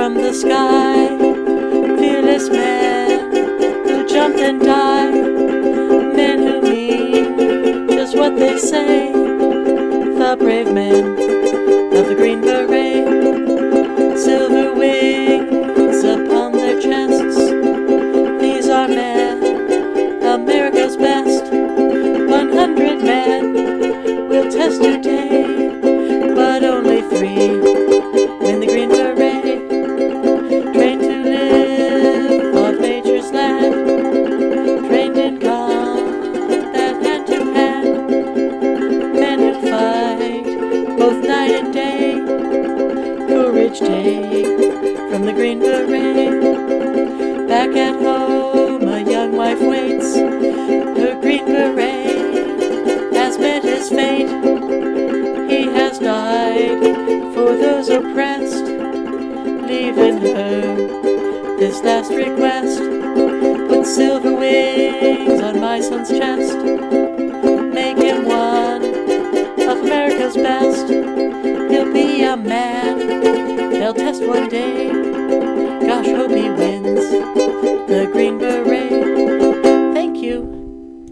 from the sky, fearless men who jump and die, men who mean just what they say, the brave men of the Green Beret, silver wings upon their chests. These are men, America's best. 100 men will test today, but only 3 win the Green Beret. Trained to live on nature's land, trained in combat hand to hand, men who fight both night and day. Courage take from the Green Beret. Back at home a young wife waits, her Green Beret has met his fate. He has died for those oppressed, leaving her this last request: put silver wings on my son's chest, make him one of America's best. He'll be a man they'll test one day. Gosh, hope he wins the Green Beret.